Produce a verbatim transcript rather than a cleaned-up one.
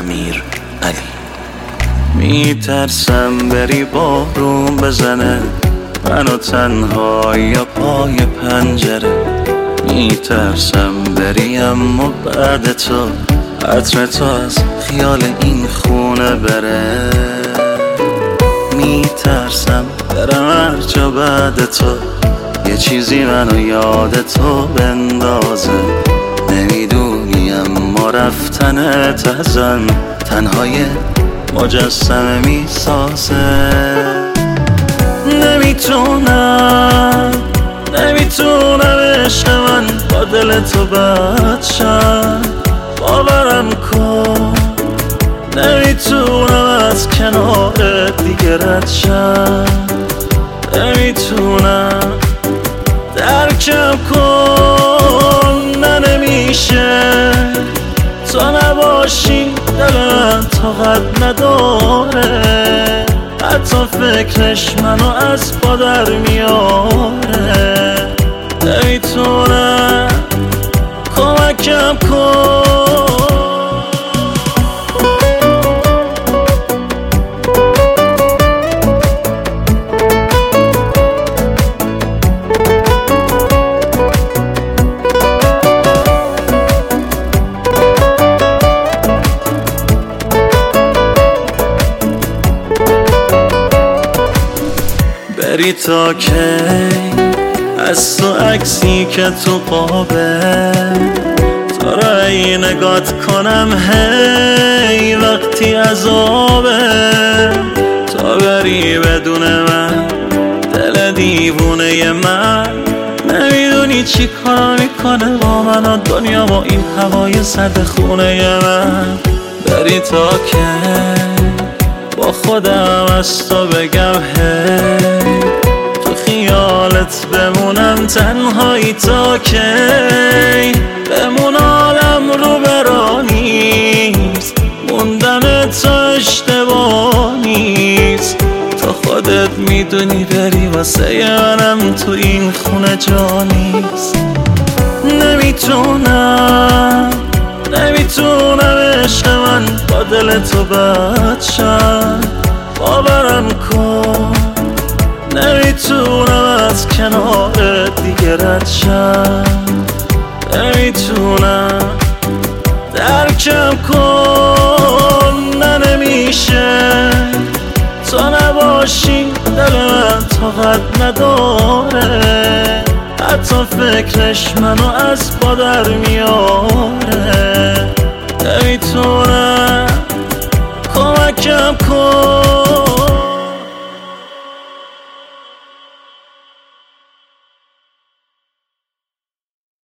امیر علی. میترسم بری بارون بزنه منو تنها یا پای پنجره، میترسم بری اما بعد تو عطر تو از خیال این خونه بره. میترسم برم هر جا بعد تو یه چیزی منو یاد تو بندازه، نمیدونی اما رفتنت ازم تنهای مجسمه میسازه. نمیتونم نمیتونم عشق من با دل تو بد شم، باورم کن نمیتونم از کنارت دیگه رد شم. نمیتونم درکم کن، نه نمیشه تو نباشی دل من طاقت نداره، حتی فکرش منو از پا در میاره. نمیتونم کمکم کن. بری تا کی از تو عکسی که تو قابه تو را ای نگات کنم هی وقتی عذابه، تا بری بدون من دل دیوونه من نمیدونی چی کار میکنه با من و دنیا با این هوای سرد خونه من. بری تا کی با خودم از تو بگم هی تو خیالت بمونم تنهایی تا کی، بمون آدم رو برا نیست، موندن تو اشتباه نیست، تو خودت میدونی بری واسه منم تو این خونه جا نیست. نمیتونم نمیتونم عشق من با دل تو بد شم، باورم کن نمیتونم از کنارت دیگه رد شم. نمیتونم درکم کن، نه نمیشه تو نباشی دل من طاقت نداره، حتی فکرش منو از پا در میاره.